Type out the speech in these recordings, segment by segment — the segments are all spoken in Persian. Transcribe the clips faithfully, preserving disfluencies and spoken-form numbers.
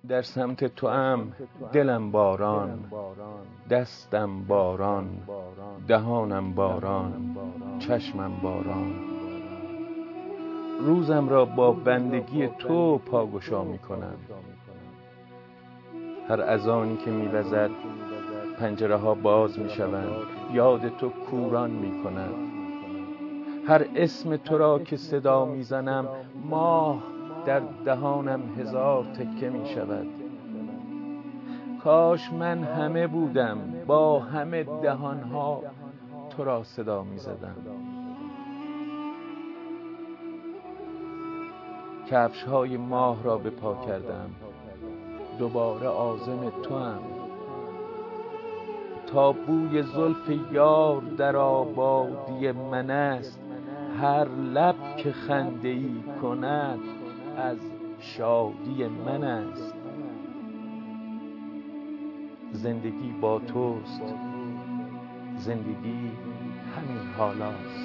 در سمت تو ام دلم باران، دستم باران، دهانم باران، چشمم باران. روزم را با بندگی تو پاگشا می کنم. هر اذانی که می وزد پنجره ها باز می شوند، یاد تو کوران می کند. هر اسم تو را که صدا می زنم ماه در دهانم هزار تکه می شود. کاش من همه بودم با همه دهانها تو را صدا می زدم. کفش های ماه را به پا کردم، دوباره عازم تو هم. تا بوی زلف یار در آبادی من است، هر لب که خنده ای کند از شادی من است. زندگی با توست، زندگی همین حالاست.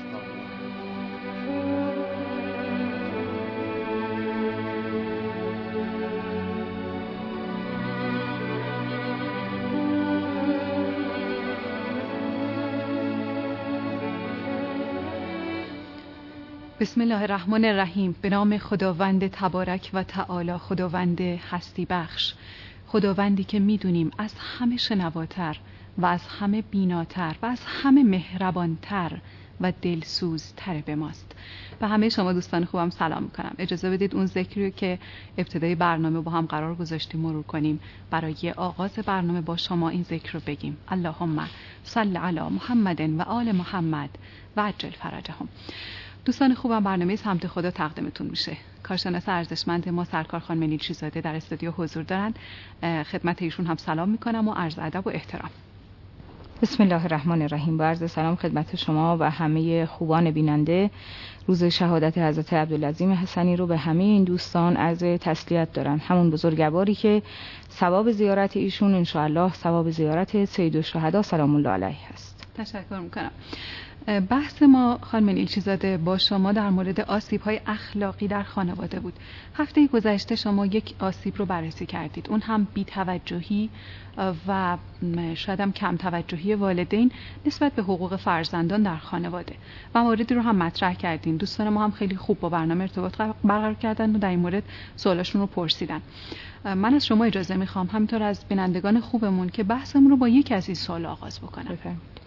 بسم الله الرحمن الرحیم. به نام خداوند تبارک و تعالی، خداوند هستی بخش، خداوندی که میدونیم از همه شنواتر و از همه بیناتر و از همه مهربانتر و دلسوزتر به ماست. به همه شما دوستان خوبم سلام میکنم. اجازه بدید اون ذکری رو که ابتدای برنامه با هم قرار گذاشتیم مرور کنیم. برای آغاز برنامه با شما این ذکر رو بگیم: اللهم صل علی محمد و آل محمد و عجل فرجهم. دوستان خوبم، برنامه سمت خدا تقدیمتون میشه. کارشناس ارزشمند ما سرکار خانم نیلچیزاده در استودیو حضور دارن. خدمت ایشون هم سلام میکنم و عرض ادب و احترام. بسم الله الرحمن الرحیم. با عرض سلام خدمت شما و همه خوبان بیننده. روز شهادت حضرت عبدالعظیم حسنی رو به همه این دوستان عرض تسلیت دارم. همون بزرگواری که ثواب زیارت ایشون ان شاء الله ثواب زیارت سید الشهدا سلام الله علیه است. تشکر میکنم. بحث ما خانم نیلچیزاده با شما در مورد آسیب‌های اخلاقی در خانواده بود. هفته گذشته شما یک آسیب رو بررسی کردید، اون هم بی‌توجهی و شاید هم کم توجهی والدین نسبت به حقوق فرزندان در خانواده و موردی رو هم مطرح کردین. دوستان ما هم خیلی خوب با برنامه ارتباط برقرار کردن و در این مورد سوالاشون رو پرسیدن. من از شما اجازه میخوام همینطور از بینندگان خوبمون که بحثمون رو با یک از این سوال آغاز بکنم. بفرمایید.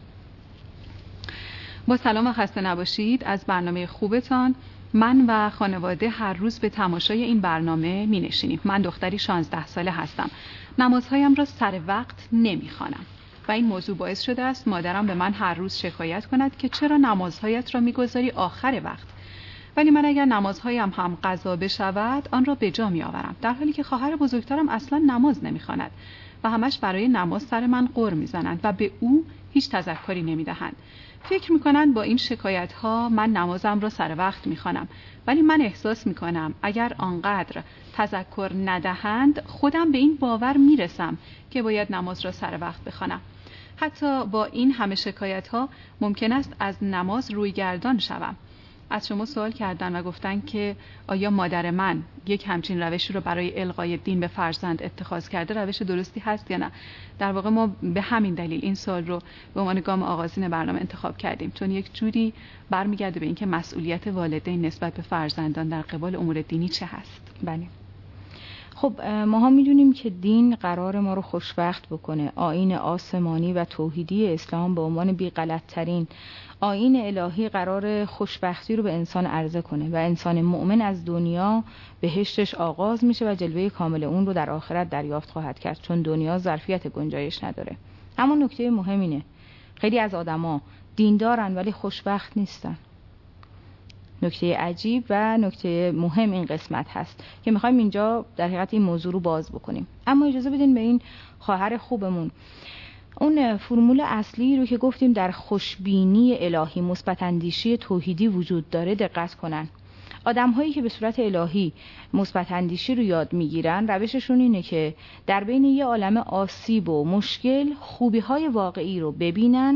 با سلام و خسته نباشید از برنامه خوبتان. من و خانواده هر روز به تماشای این برنامه می نشینیم. من دختری شانزده ساله هستم. نمازهایم را سر وقت نمی خوانم و این موضوع باعث شده است مادرم به من هر روز شکایت کند که چرا نمازهایت را می گذاری آخر وقت. ولی من اگر نمازهایم هم قضا بشود آن را به جا می آورم، در حالی که خواهر بزرگترم اصلا نماز نمی خواند و همش برای نماز سر من غر می زنند و به او هیچ تذکری نمی دهند. فکر میکنند با این شکایت ها من نمازم را سر وقت میخوانم، ولی من احساس میکنم اگر آنقدر تذکر ندهند خودم به این باور میرسم که باید نماز را سر وقت بخوانم. حتی با این همه شکایت ها ممکن است از نماز روی گردان شوم. از شما سوال کردن و گفتن که آیا مادر من یک همچین روشی رو برای القای دین به فرزند اتخاذ کرده روش درستی هست یا نه؟ در واقع ما به همین دلیل این سوال رو به عنوان گام آغازین برنامه انتخاب کردیم، چون یک جوری برمیگرده به اینکه مسئولیت والدین نسبت به فرزندان در قبال امور دینی چه هست. بله. خب ما ها میدونیم که دین قرار ما رو خوشبخت بکنه. آیین آسمانی و توحیدی اسلام به عنوان بی غلط ترین آیین الهی قرار خوشبختی رو به انسان عرضه کنه و انسان مؤمن از دنیا بهشتش آغاز میشه و جلوه کامل اون رو در آخرت دریافت خواهد کرد، چون دنیا ظرفیت گنجایش نداره. اما نکته مهم اینه خیلی از آدما دین دارن ولی خوشبخت نیستن. نکته عجیب و نکته مهم این قسمت هست که میخوایم اینجا در حقیقت این موضوع رو باز بکنیم. اما اجازه بدین به این خواهر خوبمون اون فرمول اصلی رو که گفتیم در خوشبینی الهی مثبت اندیشی توحیدی وجود داره دقت کنن. آدم هایی که به صورت الهی مثبت اندیشی رو یاد میگیرن روششون اینه که در بین یه عالم آسیب و مشکل خوبی های واقعی رو ببینن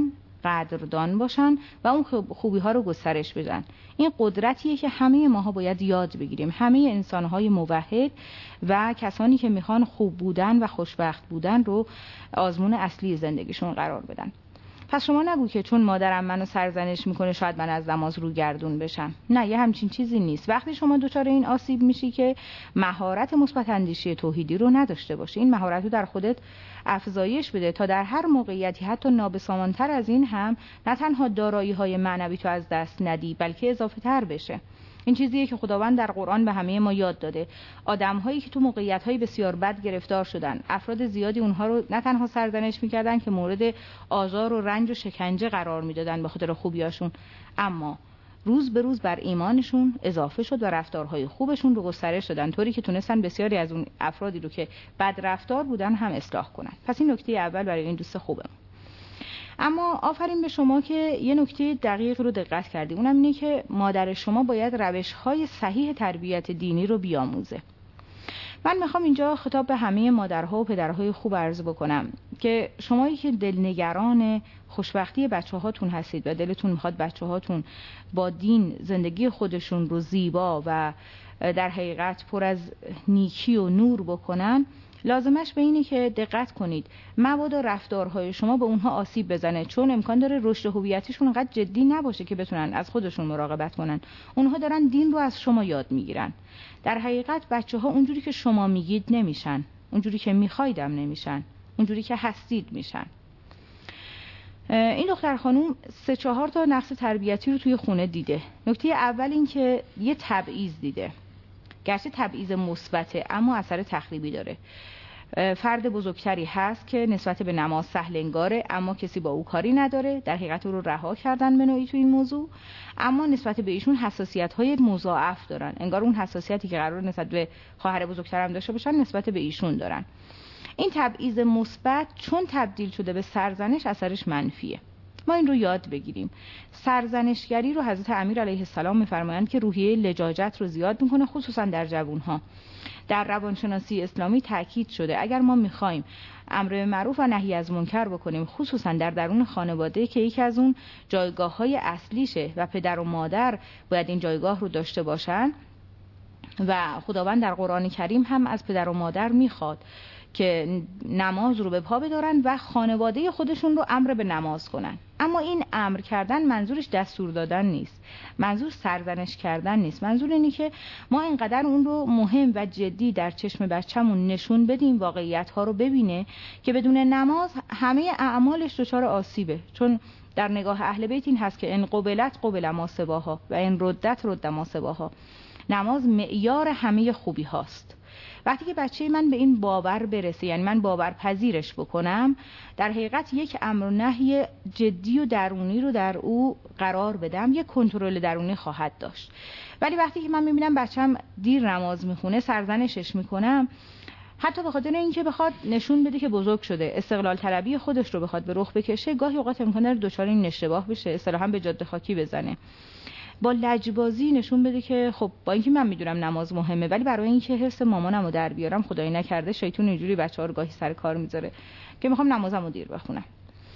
قدردان باشن و اون خوبی ها رو گسترش بدن. این قدرتیه که همه ماها باید یاد بگیریم. همه انسانهای موحد و کسانی که میخوان خوب بودن و خوشبخت بودن رو آزمون اصلی زندگیشون قرار بدن. پس شما نگو که چون مادرم منو سرزنش میکنه شاید من از نماز رو گردون بشم. نه، یه همچین چیزی نیست. وقتی شما دچار این آسیب میشی که مهارت مثبت اندیشی توحیدی رو نداشته باشی، این مهارت رو در خودت افزایش بده تا در هر موقعیتی حتی نابسامانتر از این هم نه تنها دارایی های معنوی تو از دست ندی بلکه اضافه تر بشه. این چیزیه که خداوند در قرآن به همه ما یاد داده. آدم‌هایی که تو موقعیت‌های بسیار بد گرفتار شدن، افراد زیادی اونها رو نه تنها سرزنش می‌کردن که مورد آزار و رنج و شکنجه قرار می‌دادن به خاطر خوبیاشون، اما روز به روز بر ایمانشون اضافه شد و رفتارهای خوبشون رو گسترش دادن، طوری که تونستن بسیاری از اون افرادی رو که بد رفتار بودن هم اصلاح کنن. پس این نکته اول برای این دوست خوبم. اما آفرین به شما که یه نکته دقیق رو دقت کردی، اونم اینه که مادر شما باید روش‌های صحیح تربیت دینی رو بیاموزه. من میخوام اینجا خطاب به همه مادرها و پدرهای خوب عرض بکنم که شمایی که دلنگران خوشبختی بچه هاتون هستید و دلتون میخواد بچه هاتون با دین زندگی خودشون رو زیبا و در حقیقت پر از نیکی و نور بکنن، لازمش به اینه که دقت کنید مبادا رفتارهای شما به اونها آسیب بزنه، چون امکان داره رشد هویتیشون انقدر جدی نباشه که بتونن از خودشون مراقبت کنن. اونها دارن دین رو از شما یاد میگیرن. در حقیقت بچه‌ها اونجوری که شما میگید نمیشن، اونجوری که میخوایدم نمیشن، اونجوری که هستید میشن. این دختر خانوم سه چهار تا نقص تربیتی رو توی خونه دیده. نکته اول این که یه تبعیض دیده، گرچه تبعیض مثبته اما اثر تخریبی داره. فرد بزرگتری هست که نسبت به نماز سهل انگاره اما کسی با او کاری نداره، در حقیقت او رو رها کردن به نوعی تو این موضوع، اما نسبت به ایشون حساسیت‌های مضاعف دارن، انگار اون حساسیتی که قرار نسبت به خواهر بزرگترم داشته باشن نسبت به ایشون دارن. این تبعیض مثبت چون تبدیل شده به سرزنش اثرش منفیه. ما این رو یاد بگیریم. سرزنشگری رو حضرت امیر علیه السلام می‌فرمایند که روحیه لجاجت رو زیاد می‌کنه، خصوصا در جوان‌ها. در روانشناسی اسلامی تاکید شده اگر ما می‌خوایم امر به معروف و نهی از منکر بکنیم، خصوصا در درون خانواده که یکی از اون جایگاه‌های اصلیشه و پدر و مادر باید این جایگاه رو داشته باشن و خداوند در قرآن کریم هم از پدر و مادر می‌خواد که نماز رو به پا بدارن و خانواده خودشون رو امر به نماز کنن. اما این امر کردن منظورش دستور دادن نیست، منظور سرزنش کردن نیست، منظور اینه که ما اینقدر اون رو مهم و جدی در چشم بچه‌مون نشون بدیم، واقعیت ها رو ببینه که بدون نماز همه اعمالش دچار آسیبه. چون در نگاه اهل بیت این هست که ان قبلت قبل ما سواها و ان ردت رد ما سواها. نماز معیار همه خوبی هاست. وقتی که بچه من به این باور برسه، یعنی من باور پذیرش بکنم، در حقیقت یک امر و نهی جدی و درونی رو در او قرار بدم، یک کنترل درونی خواهد داشت. ولی وقتی که من میبینم بچه‌م دیر نماز میخونه، سرزنشش میکنم، حتی به خاطر اینکه بخواد نشون بده که بزرگ شده، استقلال طلبی خودش رو بخواد به رخ بکشه، گاهی اوقات امکانه دچار این اشتباه بشه، اصطلاحاً به جاده خاکی بزنه، با لجبازی نشون بده که خب با اینکه من میدونم نماز مهمه ولی برای اینکه حرص مامانمو در بیارم، خدای نکرده شیطون اینجوری بچه‌ها رو گاهی سر کار میذاره که میخوام نمازمو دیر بخونم.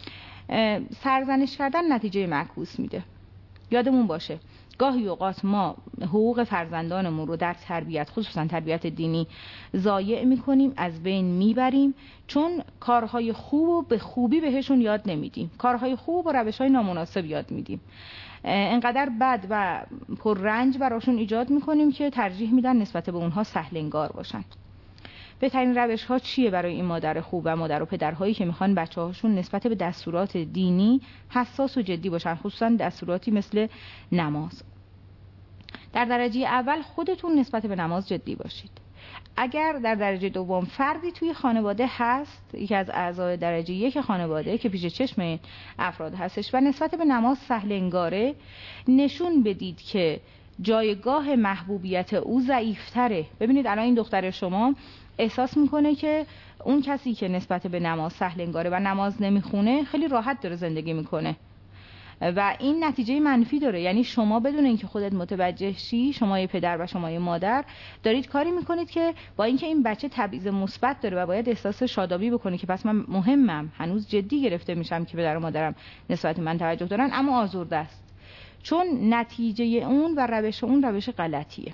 سرزنش کردن نتیجه معکوس میده. یادمون باشه گاهی اوقات ما حقوق فرزندانمون رو در تربیت، خصوصا تربیت دینی، ضایع میکنیم، از بین میبریم، چون کارهای خوب رو به خوبی بهشون یاد نمیدیم، کارهای خوب و روشهای نامناسب یاد میدیم، انقدر بد و پر رنج براشون ایجاد میکنیم که ترجیح میدن نسبت به اونها سهل انگار باشن. بهترین روش ها چیه برای این مادر خوب و مادر و پدرهایی که میخوان بچه هاشون نسبت به دستورات دینی حساس و جدی باشن، خصوصا دستوراتی مثل نماز؟ در درجه اول خودتون نسبت به نماز جدی باشید. اگر در درجه دوم فردی توی خانواده هست، یکی از اعضای درجه یک خانواده که پیش چشم این افراد هستش و نسبت به نماز سهل انگاره، نشون بدید که جایگاه محبوبیت او ضعیفتره. ببینید الان این دختر شما احساس میکنه که اون کسی که نسبت به نماز سهل انگاره و نماز نمیخونه خیلی راحت داره زندگی میکنه، و این نتیجه منفی داره. یعنی شما بدون اینکه خودت متوجه شی، شما پدر و شما مادر دارید کاری میکنید که با اینکه این بچه تبعیض مثبت داره و باید احساس شادابی بکنه که پس من مهمم، هنوز جدی گرفته میشم که پدر و مادرم نسبت من توجه دارن، اما آزرده است، چون نتیجه اون و روش اون روش غلطیه.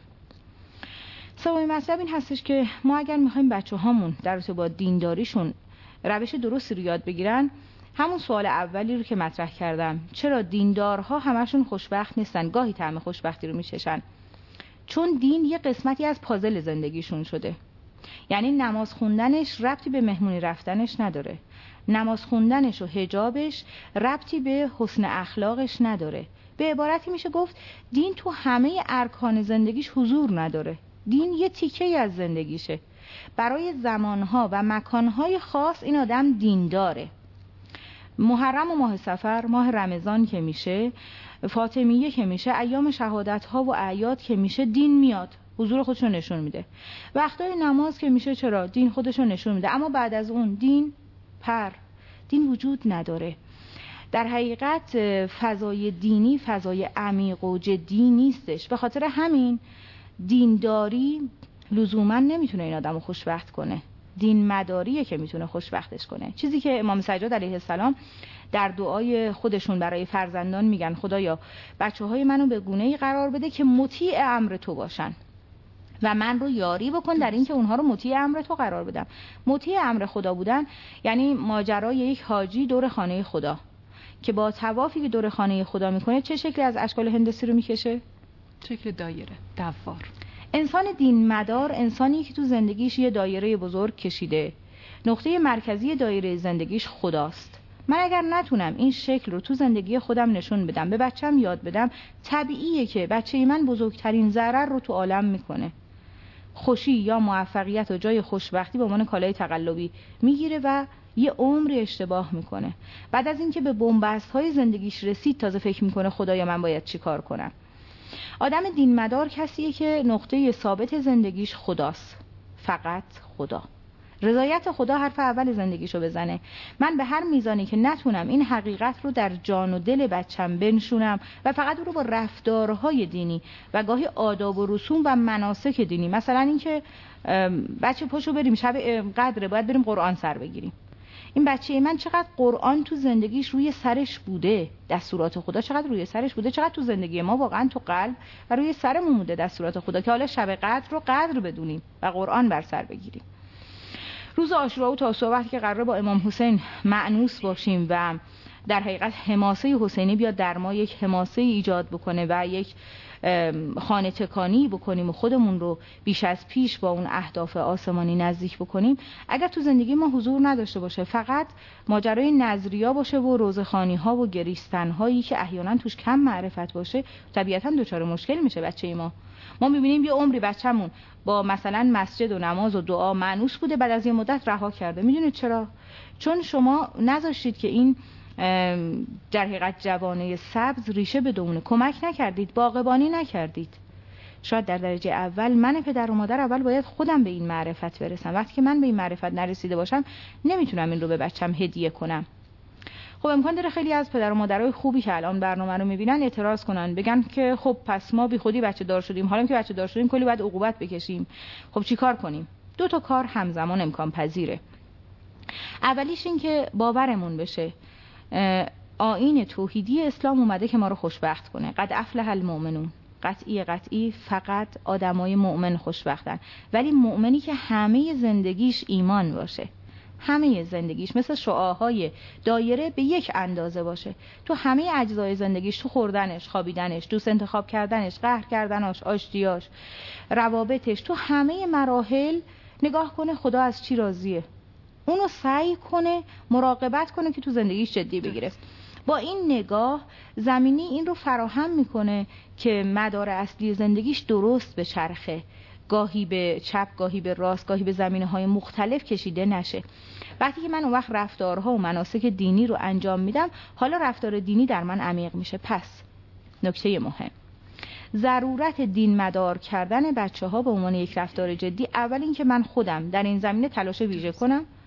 سومین مطلب این هستش که ما اگر میخوایم بچه هامون در رابطه با دینداریشون روش درستی رو یاد بگیرن، همون سوال اولی رو که مطرح کردم، چرا دیندارها همشون خوشبخت نیستن، گاهی طعم خوشبختی رو میچشن؟ چون دین یه قسمتی از پازل زندگیشون شده. یعنی نماز خوندنش ربطی به مهمونی رفتنش نداره، نماز خوندنش و حجابش ربطی به حسن اخلاقش نداره. به عبارتی میشه گفت دین تو همه ارکان زندگیش حضور نداره. دین یه تیکه از زندگیشه. برای زمانها و مکانهای خاص این آدم دین داره. محرم و ماه صفر، ماه رمضان که میشه، فاطمیه که میشه، ایام شهادت ها و اعیاد که میشه، دین میاد حضور خودشو نشون میده. وقتای نماز که میشه، چرا؟ دین خودشو نشون میده. اما بعد از اون دین پر دین وجود نداره. در حقیقت فضای دینی فضای عمیق و جدی نیستش. به خاطر همین دینداری لزوما نمیتونه این آدمو خوشبخت کنه. دین مداریه که میتونه خوشبختش کنه. چیزی که امام سجاد علیه السلام در دعای خودشون برای فرزندان میگن، خدایا بچه‌های منو به گونه‌ای قرار بده که مطیع امر تو باشن و من رو یاری بکن در این که اونها رو مطیع امر تو قرار بدم. مطیع امر خدا بودن یعنی ماجرای یک حاجی دور خانه خدا که با طوافی که دور خانه خدا میکنه چه شکلی از اشکال هندسی رو میکشه؟ شکل دایره، دوار. انسان دین مدار انسانی که تو زندگیش یه دایره بزرگ کشیده، نقطه مرکزی دایره زندگیش خداست. من اگر نتونم این شکل رو تو زندگی خودم نشون بدم، به بچم یاد بدم، طبیعیه که بچه من بزرگترین ضرر رو تو عالم میکنه. خوشی یا موفقیت و جای خوشبختی به عنوان کالای تقلبی میگیره و یه عمری اشتباه میکنه. بعد از اینکه به بنبست های زندگیش رسید تازه فکر میکنه خدایا من باید چی کار کنم. آدم دین مدار کسیه که نقطه ثابت زندگیش خداست، فقط خدا. رضایت خدا حرف اول زندگیشو بزنه. من به هر میزانی که نتونم این حقیقت رو در جان و دل بچم بنشونم و فقط رو با رفتارهای دینی و گاهی آداب و رسوم و مناسک دینی، مثلا اینکه بچه پاشو بریم شب قدره باید بریم قرآن سر بگیریم، این بچه من چقدر قرآن تو زندگیش روی سرش بوده، دستورات خدا چقدر روی سرش بوده، چقدر تو زندگی ما واقعا تو قلب و روی سرمون بوده دستورات خدا که حالا شب قدر رو قدر بدونیم و قرآن بر سر بگیریم. روز عاشورا و تاسوعا وقتی که قراره با امام حسین مأنوس باشیم و در حقیقت حماسه حسینی بیاد در ما یک حماسه ایجاد بکنه و یک خانه تکانی بکنیم و خودمون رو بیش از پیش با اون اهداف آسمانی نزدیک بکنیم، اگر تو زندگی ما حضور نداشته باشه، فقط ماجرای نظریا باشه و روزخوانی ها و گریستن هایی که احیانا توش کم معرفت باشه، طبیعتا دچار مشکل میشه بچه ما. ما میبینیم یه عمری بچه‌مون با مثلا مسجد و نماز و دعا مانوس بوده، بعد از یه مدت رها کرده. میدونید چرا؟ چون شما نذاشتید که این در حقیقت جوانه سبز ریشه بدونه، کمک نکردید، باغبانی نکردید. شاید در درجه اول من پدر و مادر اول باید خودم به این معرفت برسم. وقتی که من به این معرفت نرسیده باشم نمیتونم این رو به بچم هدیه کنم. خب امکان داره خیلی از پدر و مادرای خوبی که الان برنامه رو میبینن اعتراض کنن، بگن که خب پس ما بی خودی بچه دار شدیم، حالا که بچه دار شدیم کلی باید عقوبت بکشیم. خب چی کار کنیم؟ دو تا کار همزمان امکان پذیره. اولیش این که باورمون بشه آیین توحیدی اسلام اومده که ما رو خوشبخت کنه. قد افلح المؤمنون، قطعی قطعی فقط آدمای مؤمن خوشبختن، ولی مؤمنی که همه زندگیش ایمان باشه، همه زندگیش مثل شعاعهای دایره به یک اندازه باشه، تو همه اجزای زندگیش، تو خوردنش، خوابیدنش، دوست انتخاب کردنش، قهر کردنش، آشتیاش، روابطش، تو همه مراحل نگاه کنه خدا از چی راضیه، اونو سعی کنه مراقبت کنه که تو زندگیش جدی بگیره. با این نگاه زمینی این رو فراهم میکنه که مدار اصلی زندگیش درست به چرخه، گاهی به چپ، گاهی به راست، گاهی به زمینه‌های مختلف کشیده نشه. وقتی که من اون وقت رفتارها و مناسک دینی رو انجام میدم، حالا رفتار دینی در من عمیق میشه. پس نکته مهم، ضرورت دین مدار کردن بچه ها به عنوان یک رفتار جدی، اول این که من خودم در این زمینه تلاش ویژه کنم،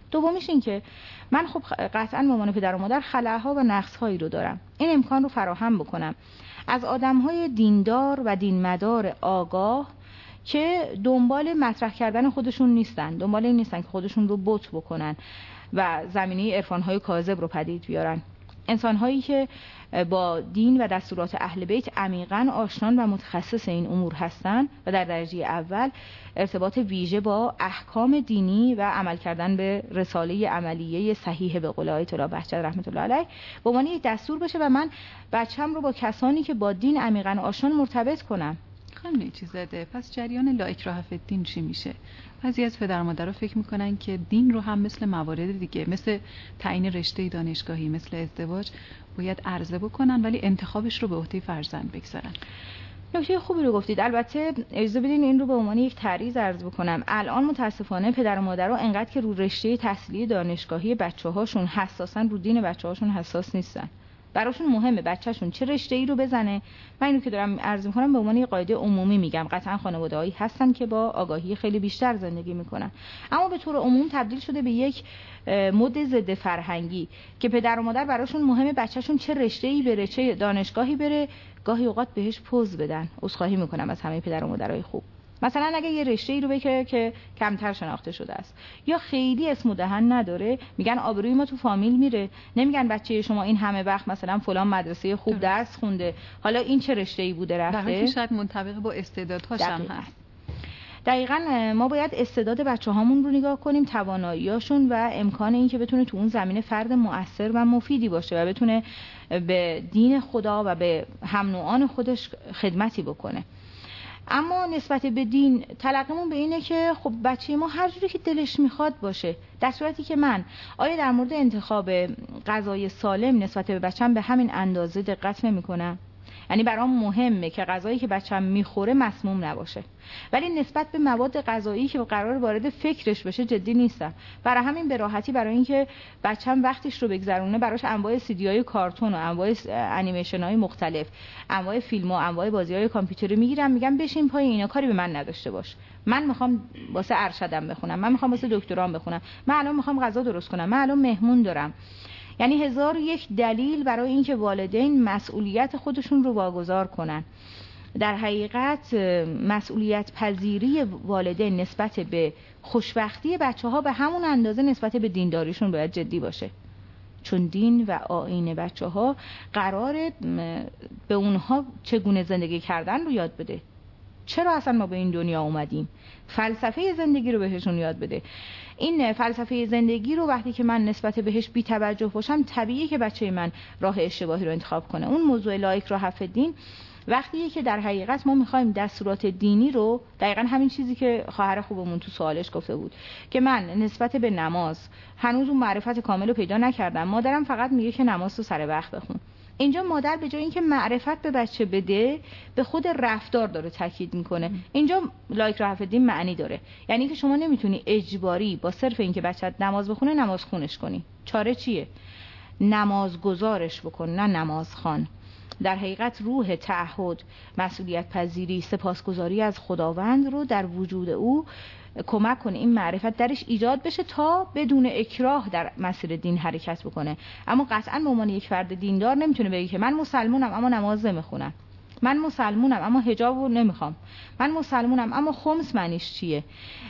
دومیش این که من خب قطعاً به عنوان پدر و مادر خلاها و نقص‌هایی رو دارم، این امکان رو فراهم بکنم از آدم‌های دیندار و دینمدار آگاه که دنبال مطرح کردن خودشون نیستن، دنبال این نیستن که خودشون رو بت بکنن و زمینه عرفان‌های کاذب رو پدید بیارن. انسان‌هایی که با دین و دستورات اهل بیت عمیقاً آشنان و متخصص این امور هستند و در درجه اول ارتباط ویژه با احکام دینی و عمل کردن به رساله عملیه صحیح به قول آیت الله بهجت رحمت الله علیه به عنوان یک دستور بشه و من بچه‌م رو با کسانی که با دین عمیقاً آشنان مرتبط کنم. خیلی چیزاده. پس جریان لا اکراه فی الدین چی میشه؟ بعضی از پدر مادرها فکر میکنن که دین رو هم مثل موارد دیگه، مثل تعیین رشته دانشگاهی، مثل ازدواج باید عرضه بکنن ولی انتخابش رو به عهده فرزند بگذارن. نکته خوبی رو گفتید. البته اجازه بدین این رو به عنوان یک تعریض عرض بکنم. الان متاسفانه پدر و مادرها انقدر که رو رشته تحصیلی دانشگاهی بچه‌هاشون حساسن، رو دین بچه‌هاشون حساس نیستن. براشون مهمه بچه‌شون چه رشته‌ای رو بزنه. من اینو که دارم عرض می‌کنم به عنوان یه قاعده عمومی میگم، قطعا خانواده‌هایی هستن که با آگاهی خیلی بیشتر زندگی میکنن، اما به طور عموم تبدیل شده به یک مد ضد فرهنگی که پدر و مادر براشون مهمه بچه‌شون چه رشته‌ای بره، چه دانشگاهی بره، گاهی اوقات بهش پوز بدن. عذرخواهی میکنم از همه پدر و مادرای خوب. مثلا اگه یه رشته‌ای رو بگه که کمتر شناخته شده است یا خیلی اسم و دهن نداره، میگن آبروی ما تو فامیل میره، نمیگن بچه شما این همه وقت مثلا فلان مدرسه خوب درس خونده، حالا این چه رشته‌ای بوده رفته، در حالی که شاید منطبق با استعدادهاش هم هست. دقیقاً ما باید استعداد بچه‌هامون رو نگاه کنیم، توانایی‌هاشون و امکان این که بتونه تو اون زمینه فرد مؤثر و مفیدی باشه و بتونه به دین خدا و به هم نوعان خودش خدمتی بکنه. اما نسبت به دین تلقیمون به اینه که خب بچه ما هر جوری که دلش میخواد باشه، در صورتی که من آیا در مورد انتخاب غذای سالم نسبت به بچه‌م به همین اندازه دقت نمی‌کنم؟ یعنی برام مهمه که غذایی که بچه‌م میخوره مسموم نباشه، ولی نسبت به مواد غذایی که قرار وارد فکرش بشه جدی نیستم. برای همین به راحتی برای اینکه بچه‌م وقتش رو بگذرونه براش انواع سیدی‌های کارتون و انواع انیمیشن‌های مختلف، انواع فیلم و انواع بازی‌های کامپیوتری میگیرم، میگم بشین پای اینا، کاری به من نداشته باش. من میخوام واسه ارشدم بخونم، من میخوام واسه دکترام بخونم، من الان میخوام غذا درست کنم، من الان مهمون دارم. یعنی هزار و یک دلیل برای اینکه والدین مسئولیت خودشون رو واگذار کنن. در حقیقت مسئولیت پذیری والدین نسبت به خوشبختی بچه ها به همون اندازه نسبت به دینداریشون باید جدی باشه، چون دین و آیین بچه ها قراره به اونها چگونه زندگی کردن رو یاد بده، چرا اصلا ما به این دنیا اومدیم، فلسفه زندگی رو بهشون یاد بده. این فلسفه زندگی رو وقتی که من نسبت بهش بی توجه باشم طبیعیه که بچه من راه اشتباهی رو انتخاب کنه. اون موضوع لا اکراه فی الدین وقتیه که در حقیقت ما میخوایم دستورات دینی رو، دقیقاً همین چیزی که خواهر خوبمون تو سوالش گفته بود که من نسبت به نماز هنوز اون معرفت کامل رو پیدا نکردم، مادرم فقط میگه که نماز رو سر وقت بخون. اینجا مادر به جای اینکه معرفت به بچه بده به خود رفتار داره تاکید میکنه. اینجا لا اکراه فی الدین معنی داره، یعنی که شما نمیتونی اجباری با صرف اینکه بچت نماز بخونه نماز خونش کنی. چاره چیه؟ نماز گزارش بکن، نه نماز خوان. در حقیقت روح تعهد، مسئولیت پذیری، سپاسگزاری از خداوند رو در وجود او کمک کنه این معرفت درش ایجاد بشه تا بدون اکراه در مسیر دین حرکت بکنه. اما قطعا به عنوان یک فرد دیندار نمیتونه بگه که من مسلمونم اما نماز نمیخونم، من مسلمونم اما حجاب رو نمیخوام، من مسلمونم اما خمس معنیش چیه.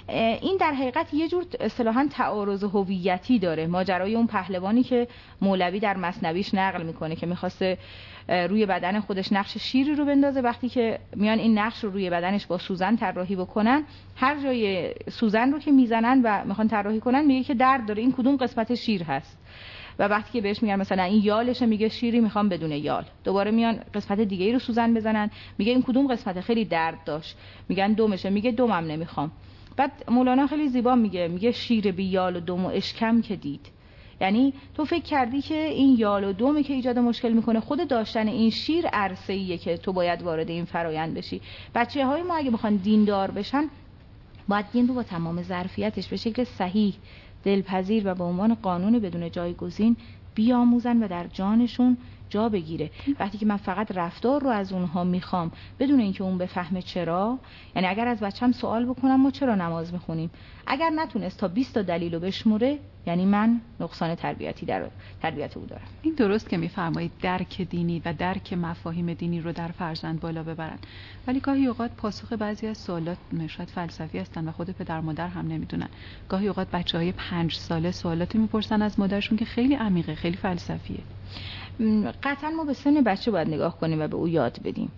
این در حقیقت یه جور اصطلاحاً تعارض هویتی داره، ماجرای اون پهلوانی که مولوی در مثنویش نقل میکنه که میخواسته روی بدن خودش نقش شیری رو بندازه، وقتی که میان این نقش رو روی بدنش با سوزن طراحی بکنن، هر جای سوزن رو که میزنن و میخوان طراحی کنن میگه که درد داره، این کدوم قسمت شیر هست، و وقتی که بهش میگن مثلا این یالشه میگه شیری میخوام بدون یال، دوباره میان قسمت دیگه ای رو سوزن بزنن میگه این کدوم قسمت خیلی درد داشت، میگن دومشه، میگه دومم نمیخوام. بعد مولانا خیلی زیبا میگه میگه شیر بی یال و دوم و اشکم که دید. یعنی تو فکر کردی که این یال و دومی که ایجاد مشکل میکنه، خود داشتن این شیر عرصه‌ایه که تو باید وارد این فرایند بشی. بچه‌های ما اگه بخوان دیندار بشن باید دین رو با تمام ظرفیتش به شکل صحیح، دلپذیر و به عنوان قانون بدون جایگزین بیاموزن و در جانشون جا بگیره. وقتی که من فقط رفتار رو از اونها میخوام بدون اینکه اون بفهمه چرا، یعنی اگر از بچه‌م سوال بکنم ما چرا نماز میخونیم، اگر نتونست تا بیست تا دلیل رو بشموره، یعنی من نقصان تربیتی در تربیت او دارم. این درست که میفرمایید درک دینی و درک مفاهیم دینی رو در فرزند بالا ببرن، ولی گاهی اوقات پاسخ بعضی از سوالات شاید فلسفی هستن و خود پدر مادر هم نمیدونن. گاهی اوقات بچه‌های پنج ساله سوالاتی میپرسن از مادرشون که خیلی عمیقه، خیلی فلسفیه. قطعا ما به سن بچه باید نگاه کنیم و به او یاد بدیم.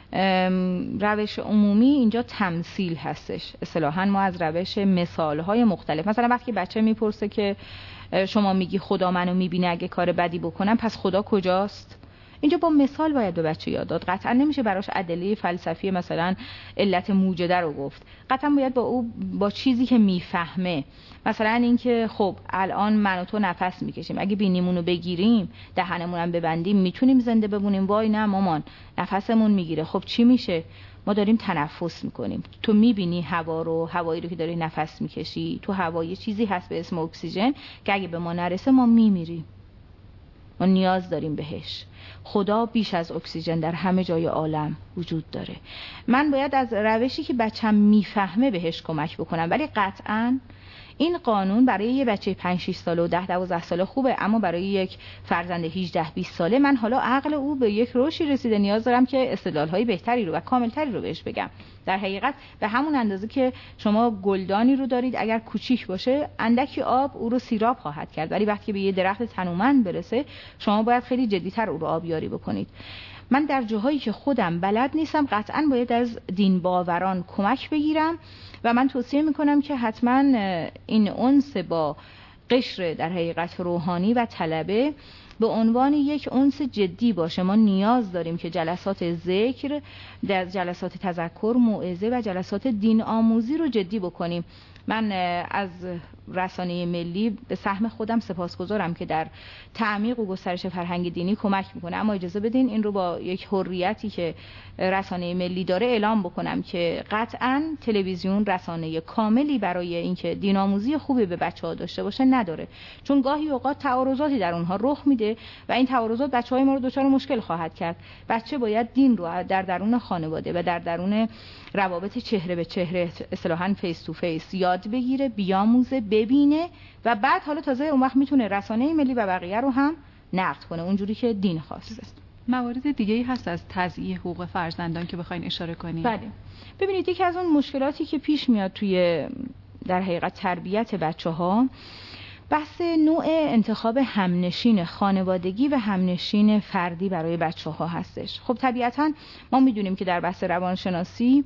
روش عمومی اینجا تمثیل هستش. اصطلاحاً ما از روش مثالهای مختلف، مثلا وقتی بچه میپرسه که شما میگی خدا منو میبینه اگه کار بدی بکنم، پس خدا کجاست؟ اینجا با مثال باید به بچه یاد داد. قطعا نمیشه براش ادله فلسفی مثلا علت موجده رو گفت. قطعا باید با او با چیزی که میفهمه، مثلا اینکه خب الان من و تو نفس میکشیم، اگه بینیمون رو بگیریم دهنمون هم ببندیم میتونیم زنده بمونیم؟ وای نه مامان نفسمون میگیره. خب چی میشه؟ ما داریم تنفس میکنیم. تو میبینی هوا رو، هوایی رو که داری نفس میکشی، تو هوا یه چیزی هست به اسم اکسیژن که اگه به ما نرسه ما میمیریم، ما نیاز داریم بهش. خدا بیش از اکسیژن در همه جای عالم وجود داره. من باید از روشی که بچم میفهمه بهش کمک بکنم، ولی قطعاً این قانون برای یه بچه پنج شش ساله و ده دوازده ساله خوبه، اما برای یک فرزند هجده بیست ساله من حالا عقل او به یک رشدی رسیده، نیاز دارم که استدلال‌های بهتری رو و کاملتری رو بهش بگم. در حقیقت به همون اندازه که شما گلدانی رو دارید، اگر کوچیک باشه اندکی آب او رو سیراب خواهد کرد، ولی وقتی به یه درخت تنومند برسه شما باید خیلی جدی‌تر او رو آبیاری بکنید. من در جاهایی که خودم بلد نیستم قطعاً باید از دین باوران کمک بگیرم و من توصیه میکنم که حتما این انس با قشر در حقیقت روحانی و طلبه به عنوان یک انس جدی باشه. ما نیاز داریم که جلسات ذکر، در جلسات تذکر، موعظه و جلسات دین آموزی رو جدی بکنیم. من از رسانه ملی به سهم خودم سپاسگزارم که در تعمیق و گسترش فرهنگ دینی کمک میکنه، اما اجازه بدین این رو با یک حریتی که رسانه ملی داره اعلام بکنم که قطعاً تلویزیون رسانه کاملی برای اینکه دین آموزی خوبی به بچه‌ها داشته باشه نداره، چون گاهی اوقات تعارضاتی در اونها رخ میده و این تعارضات بچه‌های ما رو دچار مشکل خواهد کرد. بچه باید دین رو در درون خانواده و در درون روابط چهره به چهره، اصطلاحاً فیس تو فیس یاد بگیره، بیاموزه، ببینه و بعد حالا تازه اون وقت میتونه رسانه ملی و بقیه رو هم نقد کنه اونجوری که دین خواسته. موارد دیگه‌ای هست از تضییع حقوق فرزندان که بخواین اشاره کنید؟ بله. ببینید یکی از اون مشکلاتی که پیش میاد توی در حقیقت تربیت بچه‌ها بحث نوع انتخاب همنشین خانوادگی و همنشین فردی برای بچه‌ها هستش. خب طبیعتاً ما میدونیم که در بحث روانشناسی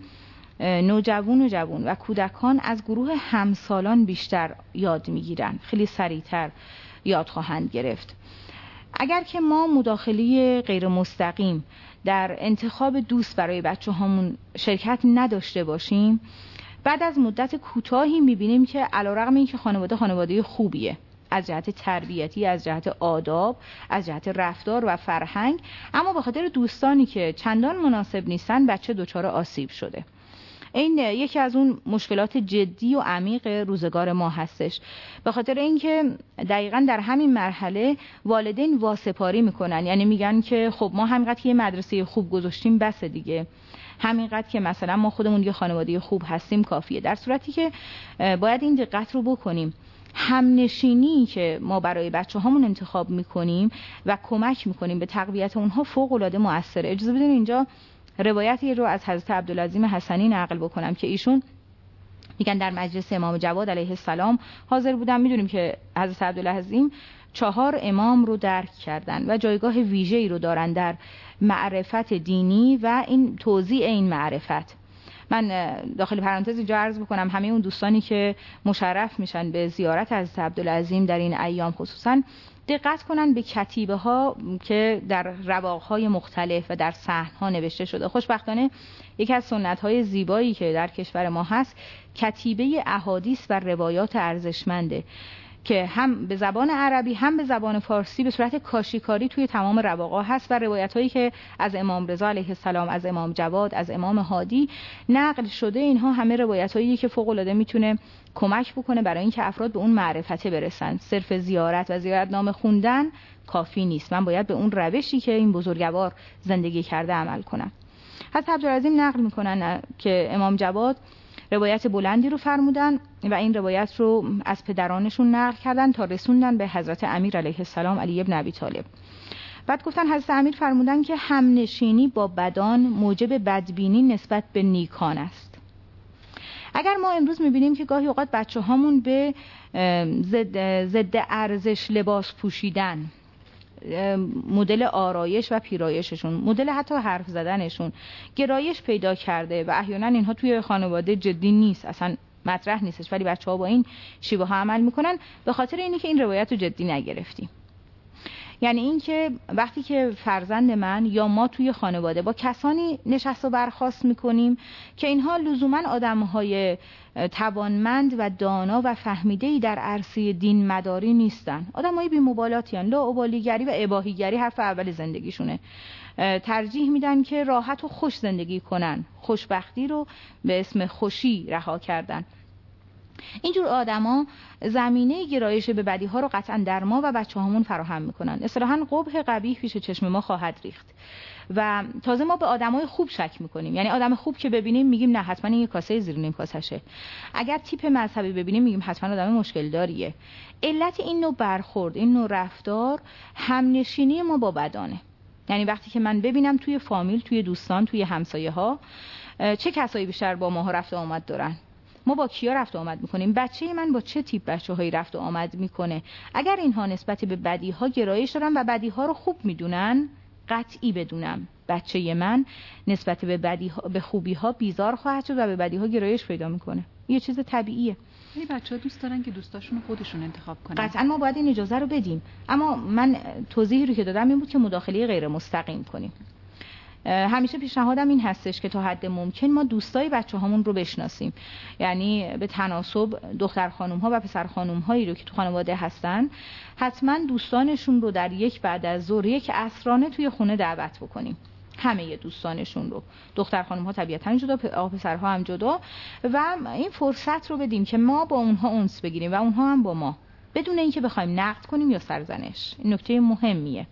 نوجوان و جوان و کودکان از گروه همسالان بیشتر یاد میگیرن، خیلی سریعتر یاد خواهند گرفت. اگر که ما مداخله غیر مستقیم در انتخاب دوست برای بچه هامون شرکت نداشته باشیم، بعد از مدت کوتاهی میبینیم که علیرغم اینکه خانواده خانواده خوبیه از جهت تربیتی، از جهت آداب، از جهت رفتار و فرهنگ، اما به خاطر دوستانی که چندان مناسب نیستن بچه دچار آسیب شده. این یکی از اون مشکلات جدی و عمیق روزگار ما هستش، به خاطر اینکه دقیقاً در همین مرحله والدین واسپاری میکنن، یعنی میگن که خب ما همینقدر که یه مدرسه خوب گذاشتیم بس دیگه، همینقدر که مثلا ما خودمون یه خانواده خوب هستیم کافیه، در صورتی که باید این دقت رو بکنیم. همنشینی که ما برای بچه هامون انتخاب میکنیم و کمک میکنیم به تقویت اونها فوق العاده موثره. اجازه بدین اینجا روایتی رو از حضرت عبدالعظیم حسنی نقل بکنم که ایشون میگن در مجلس امام جواد علیه السلام حاضر بودن. میدونیم که حضرت عبدالعظیم چهار امام رو درک کردن و جایگاه ویژه‌ای رو دارن در معرفت دینی و این توزیع این معرفت. من داخل پرانتز اینجا عرض بکنم همه اون دوستانی که مشرف میشن به زیارت حضرت عبدالعظیم در این ایام خصوصا دقت کنن به کتیبه ها که در رواق های مختلف و در صحن ها نوشته شده. خوشبختانه یکی از سنت های زیبایی که در کشور ما هست کتیبه احادیث و روایات ارزشمنده که هم به زبان عربی هم به زبان فارسی به صورت کاشیکاری توی تمام رواقا هست و روایت‌هایی که از امام رضا علیه السلام، از امام جواد، از امام هادی نقل شده، اینها همه روایت‌هایی که فوق‌العاده میتونه کمک بکنه برای اینکه افراد به اون معرفت برسن. صرف زیارت و زیارتنامه خوندن کافی نیست. من باید به اون روشی که این بزرگوار زندگی کرده عمل کنم. حضرت عبدالعظیم نقل میکنن که امام جواد روایت بلندی رو فرمودن و این روایت رو از پدرانشون نقل کردن تا رسوندن به حضرت امیر علیه السلام علی ابن ابی طالب. بعد گفتن حضرت امیر فرمودن که همنشینی با بدان موجب بدبینی نسبت به نیکان است. اگر ما امروز میبینیم که گاهی اوقات بچه هامون به ضد ضد ارزش لباس پوشیدن، مدل آرایش و پیرایششون، مدل حتی حرف زدنشون گرایش پیدا کرده و احیانا اینها توی خانواده جدی نیست، اصلا مطرح نیستش، ولی بچه‌ها با این شیوه ها عمل میکنن به خاطر اینی که این روایت رو جدی نگرفتیم. یعنی این که وقتی که فرزند من یا ما توی خانواده با کسانی نشست و برخاست میکنیم که اینها لزوما آدمهای توانمند و دانا و فهمیده‌ای در عرصه دین مداری نیستن، آدمای بی مبالاتی ان، لاابالیگری و اباحیگری حرف اول زندگیشونه، ترجیح میدن که راحت و خوش زندگی کنن، خوشبختی رو به اسم خوشی رها کردن. اینجور آدما زمینه گرایش به بدی ها رو قطعا در ما و بچه هامون فراهم میکنن. اصطلاحاً قبح قبیح پیش چشم ما خواهد ریخت و تازه ما به آدمای خوب شک میکنیم. یعنی آدم خوب که ببینیم میگیم نه حتما این یه کاسه زیر نیم کاسشه. اگر تیپ مذهبی ببینیم میگیم حتما آدم مشکل داریه. علت این نوع برخورد، این نوع رفتار همنشینی ما با بدانه. یعنی وقتی که من ببینم توی فامیل، توی دوستان، توی همسایه ها چه کسایی بیشتر با ما رفت و آمد دارن، ما با کیا رفت و آمد میکنیم، بچه من با چه تیپ بچه‌هایی رفت و آمد میکنه، اگر اینها نسبت به بدیها گرایش دارن و بدیها رو خوب میدونن، قطعی بدونم بچه من نسبت به بدیها به خوبیها بیزار خواهد شد و به بدیها گرایش پیدا میکنه. یه چیز طبیعیه. ولی بچه‌ها دوست دارن که دوستاشون خودشون انتخاب کنن. قطعا ما باید این اجازه رو بدیم، اما من توضیحی رو که دادم این بود که مداخله غیر مستقیم کنیم. همیشه پیشنهادم این هستش که تا حد ممکن ما دوستای بچه هامون رو بشناسیم، یعنی به تناسب دختر خانوم ها و پسر خانوم هایی رو که تو خانواده هستن حتما دوستانشون رو در یک بعد از ظهر یک عصرانه توی خونه دعوت بکنیم، همه دوستانشون رو، دختر خانوم ها طبیعتاً جدا، آقا پسرها هم جدا، و این فرصت رو بدیم که ما با اونها انس بگیریم و اونها هم با ما، بدون اینکه بخوایم نقد کنیم یا سرزنش. این نکته مهمیه.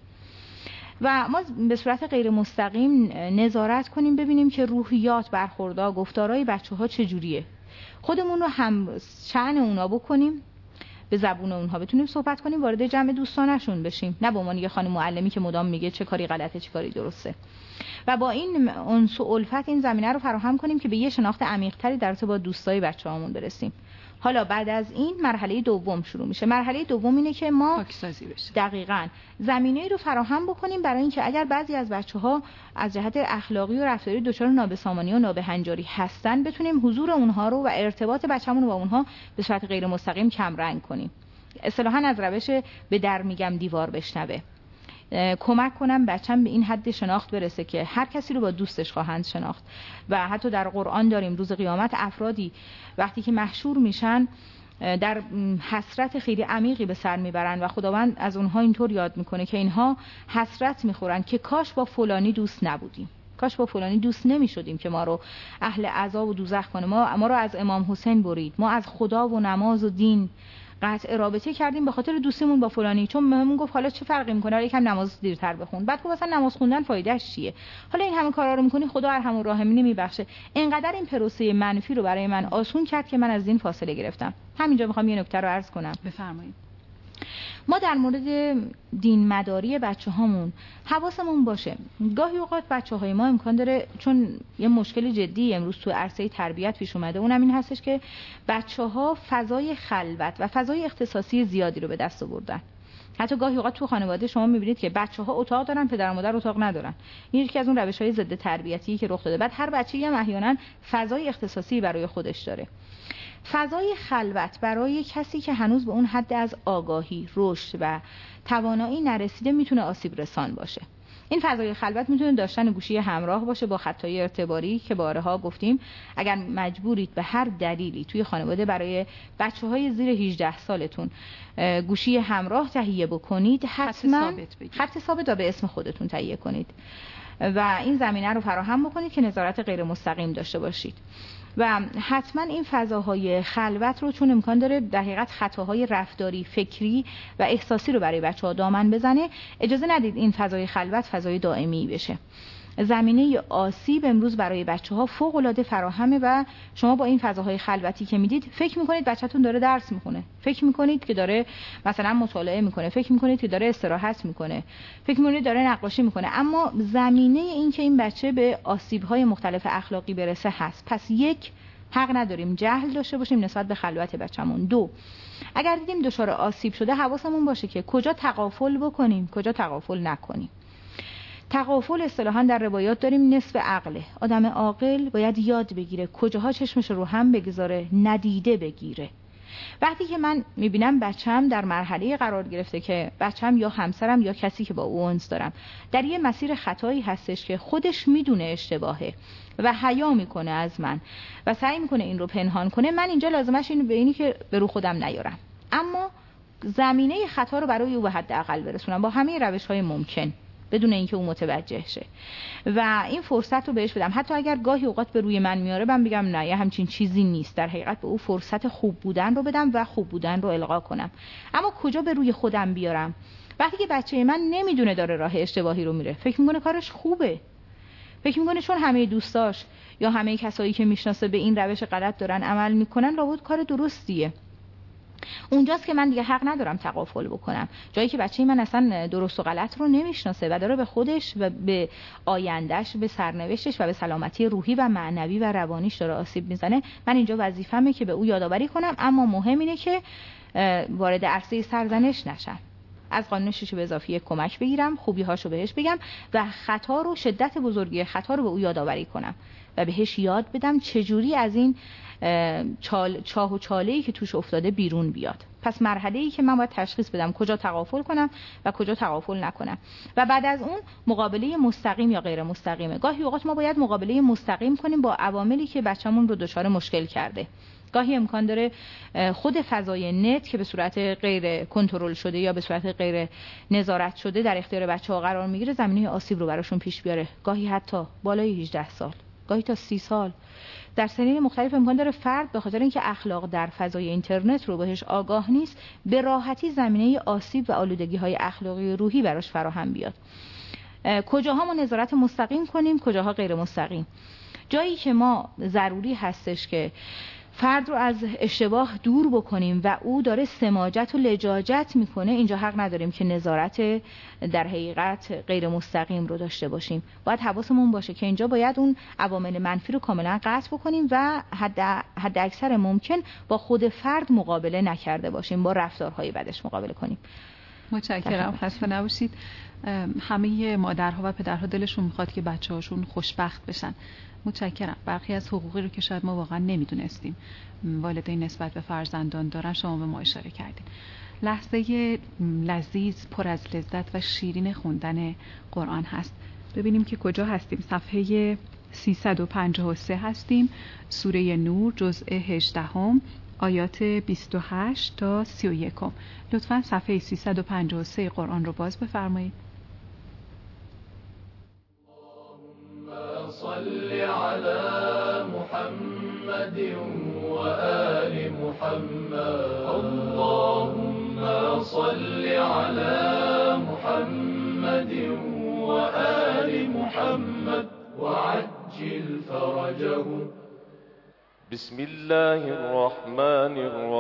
و ما به صورت غیر مستقیم نظارت کنیم ببینیم که روحیات، برخوردها، گفتارهای بچه‌ها چجوریه، خودمون رو هم شأن اونا بکنیم، به زبون اونها بتونیم صحبت کنیم، وارد جمع دوستانشون بشیم، نه به عنوان یه خانم معلمی که مدام میگه چه کاری غلطه چه کاری درسته، و با این انس و الفت این زمینه رو فراهم کنیم که به یه شناخت عمیق‌تری در ارتباط با دوستای بچه‌هامون برسیم. حالا بعد از این مرحله دوم شروع میشه. مرحله دوم اینه که ما پاکسازی بشه. دقیقاً زمینه‌ای رو فراهم بکنیم برای اینکه اگر بعضی از بچه‌ها از جهت اخلاقی و رفتاری دچار نابسامانی و نابهنجاری هستن، بتونیم حضور اونها رو و ارتباط بچه‌مون رو با اونها به صورت غیر مستقیم کم رنگ کنیم. اصطلاحاً از روش به در میگم دیوار بشنوه. کمک کنم بچم به این حد شناخت برسه که هر کسی رو با دوستش خواهند شناخت. و حتی در قرآن داریم روز قیامت افرادی وقتی که محشور میشن در حسرت خیلی عمیقی به سر میبرن و خداوند از اونها اینطور یاد میکنه که اینها حسرت میخورن که کاش با فلانی دوست نبودیم، کاش با فلانی دوست نمیشدیم که ما رو اهل عذاب و دوزخ کنه، ما ما رو از امام حسین برید، ما از خدا و نماز و دین قطع رابطه کردیم به خاطر دوستیمون با فلانی، چون بهمون گفت حالا چه فرقی میکنه یکم نماز دیرتر بخون، بعد گفت مثلا نماز خوندن فایدهش چیه، حالا این همه کارا رو میکنی خدا ارحم الراحمین میبخشه. اینقدر این پروسه منفی رو برای من آسون کرد که من از دین فاصله گرفتم. همینجا میخوام یه نکته رو عرض کنم. بفرمایید. ما در مورد دین مداری بچه هامون حواسمون باشه. گاهی اوقات بچه های ما امکان داره، چون یه مشکل جدی امروز تو عرصه تربیت پیش اومده، اونم این هستش که بچه ها فضای خلوت و فضای اختصاصی زیادی رو به دست آوردن. حتی گاهی اوقات تو خانواده شما میبینید که بچه ها اتاق دارن، پدر و مادر اتاق ندارن. این یکی از اون روش‌های ضد تربیتی که رخ داده. بعد هر بچه‌ای هم احیانا فضای اختصاصی برای خودش داره. فضای خلوت برای کسی که هنوز به اون حد از آگاهی، رشد و توانایی نرسیده میتونه آسیب رسان باشه. این فضای خلوت میتونه داشتن گوشی همراه باشه با خطای ارتباری که بارها گفتیم اگر مجبورید به هر دلیلی توی خانواده برای بچه‌های زیر هجده سالتون گوشی همراه تهیه بکنید، حتما خط ثابت به اسم خودتون تهیه کنید و این زمینه رو فراهم بکنید که نظارت غیر مستقیم داشته باشید. و حتما این فضاهای خلوت رو، چون امکان داره در حقیقت خطاهای رفتاری، فکری و احساسی رو برای بچه‌ها دامن بزنه، اجازه ندید این فضای خلوت فضای دائمی بشه. زمینه آسیب امروز برای بچه‌ها فوق‌العاده فراهمه و شما با این فضاهای خلوتی که میدید فکر میکنید بچه‌تون داره درس میخونه، فکر میکنید که داره مثلا مطالعه میکنه، فکر میکنید که داره استراحت میکنه، فکر میکنید داره نقاشی میکنه، اما زمینه این که این بچه به آسیب‌های مختلف اخلاقی برسه هست. پس یک، حق نداریم جهل داشته باشیم نسبت به خلوت بچه‌مون. دو، اگر دیدیم دچار آسیب شده حواسمون باشه که کجا تغافل بکنیم، کجا تغافل نکنیم. تغافل اصطلاحاً در روایات داریم نصف عقله. آدم عاقل باید یاد بگیره کجاها چشمش رو هم بگذاره، ندیده بگیره. وقتی که من میبینم بچم در مرحله قرار گرفته که بچم یا همسرم یا کسی که با او انس دارم در یه مسیر خطایی هستش که خودش میدونه اشتباهه و حیا میکنه از من و سعی میکنه این رو پنهان کنه، من اینجا لازمش اینه به اینی که به رو خودم نیارم، اما زمینه خطا رو برای او به حداقل برسونم با همه روش‌های ممکن بدون اینکه او متوجه شه و این فرصت رو بهش بدم. حتی اگر گاهی اوقات به روی من میاره، من بگم نه یه همچین چیزی نیست، در حقیقت به او فرصت خوب بودن رو بدم و خوب بودن رو القا کنم. اما کجا به روی خودم بیارم؟ وقتی که بچه من نمیدونه داره راه اشتباهی رو میره، فکر میکنه کارش خوبه، فکر میکنه چون همه دوستاش یا همه کسایی که میشناسه به این روش غلط دارن عمل میکنن لابد کار درستیه. اونجاست که من دیگه حق ندارم تغافل بکنم، جایی که بچه من اصلا درست و غلط رو نمیشناسه و داره به خودش و به آیندهش، به سرنوشتش و به سلامتی روحی و معنوی و روانیش داره آسیب میزنه. من اینجا وظیفمه که به او یادآوری کنم، اما مهم اینه که وارد عرصه سرزنش نشم. از قانون شش به اضافه کمک بگیرم، خوبی‌هاشو بهش بگم و خطا رو، شدت بزرگی خطا رو به او یادآوری کنم و بهش یاد بدم چجوری از این چال، چاه و چاله‌ای که توش افتاده بیرون بیاد. پس مرحله‌ای که من باید تشخیص بدم کجا تغافل کنم و کجا تغافل نکنم و بعد از اون مقابله مستقیم یا غیر مستقیمه. گاهی اوقات ما باید مقابله مستقیم کنیم با عواملی که بچه‌مون رو دچار مشکل کرده. گاهی امکان داره خود فضای نت که به صورت غیر کنترل شده یا به صورت غیر نظارت شده در اختیار بچه‌ها قرار میگیره، زمینه آسیب رو براشون پیش بیاره. گاهی حتی بالای هجده سال، گاهی تا سی سال. در سنین مختلف امکان داره فرد به خاطر اینکه اخلاق در فضای اینترنت رو بهش آگاه نیست، به راحتی زمینه آسیب و آلودگی‌های اخلاقی و روحی براش فراهم بیاد. کجاها ما نظارت مستقیم کنیم، کجاها غیر مستقیم. جایی که ما ضروری هستش که فرد رو از اشتباه دور بکنیم و او داره سماجت و لجاجت میکنه، اینجا حق نداریم که نظارت در حقیقت غیر مستقیم رو داشته باشیم. باید حواسمون باشه که اینجا باید اون عوامل منفی رو کاملا قطع بکنیم و حد حد اکثر ممکن با خود فرد مقابله نکرده باشیم، با رفتارهای بدش مقابله کنیم. متشکرم، خسته نباشید. همه مادرها و پدرها دلشون میخواد که بچه‌هاشون خوشبخت بشن. متشکرم. برخی از حقوقی رو که شاید ما واقعا نمیدونستیم والدین نسبت به فرزندان دارن شما به ما اشاره کردین. لحظه لذیذ پر از لذت و شیرین خوندن قرآن هست. ببینیم که کجا هستیم. صفحه سیصد و پنجاه و سه هستیم، سوره نور، جزء هجدهم، آیات بیست و هشت تا سی و یک. لطفاً صفحه سیصد و پنجاه و سه قرآن رو باز بفرمایید. صل على محمد وآل محمد. اللهم صل على محمد وآل محمد وعجل فرجهم. بسم الله الرحمن